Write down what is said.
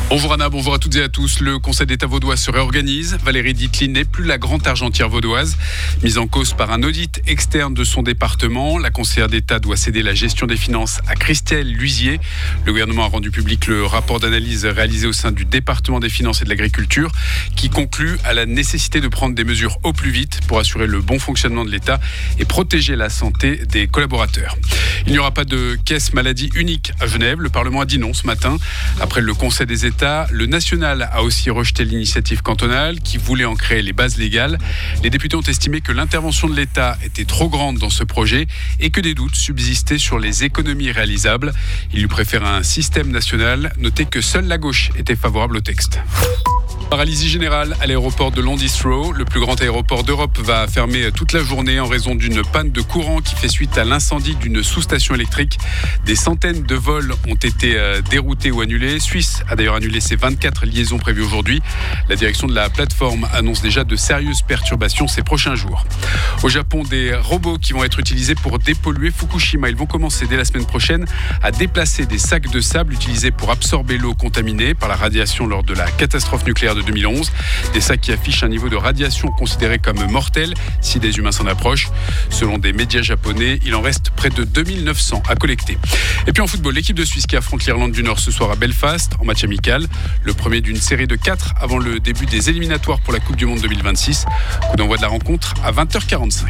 Bonjour Anna, bonjour à toutes et à tous. Le Conseil d'État vaudois se réorganise. Valérie Dietly n'est plus la grande argentière vaudoise. Mise en cause par un audit externe de son département, la conseillère d'État doit céder la gestion des finances à Christelle Luisier. Le gouvernement a rendu public le rapport d'analyse réalisé au sein du département des finances et de l'agriculture qui conclut à la nécessité de prendre des mesures au plus vite pour assurer le bon fonctionnement de l'État et protéger la santé des collaborateurs. Il n'y aura pas de caisse maladie unique à Genève. Le Parlement a dit non ce matin. Après le Conseil des États, le national a aussi rejeté l'initiative cantonale qui voulait en créer les bases légales. Les députés ont estimé que l'intervention de l'État était trop grande dans ce projet et que des doutes subsistaient sur les économies réalisables. Ils lui préfèrent un système national. Notez que seule la gauche était favorable au texte. Paralysie générale à l'aéroport de Londis-Row. Le plus grand aéroport d'Europe va fermer toute la journée en raison d'une panne de courant qui fait suite à l'incendie d'une sous-station électrique. Des centaines de vols ont été déroutés ou annulés. Suisse a d'ailleurs annulé ses 24 liaisons prévues aujourd'hui. La direction de la plateforme annonce déjà de sérieuses perturbations ces prochains jours. Au Japon, des robots qui vont être utilisés pour dépolluer Fukushima. Ils vont commencer dès la semaine prochaine à déplacer des sacs de sable utilisés pour absorber l'eau contaminée par la radiation lors de la catastrophe nucléaire de 2011. Des sacs qui affichent un niveau de radiation considéré comme mortel si des humains s'en approchent. Selon des médias japonais, il en reste près de 2900 à collecter. Et puis en football, l'équipe de Suisse qui affronte l'Irlande du Nord ce soir à Belfast en match amical. Le premier d'une série de 4 avant le début des éliminatoires pour la Coupe du Monde 2026. Coup d'envoi de la rencontre à 20h45.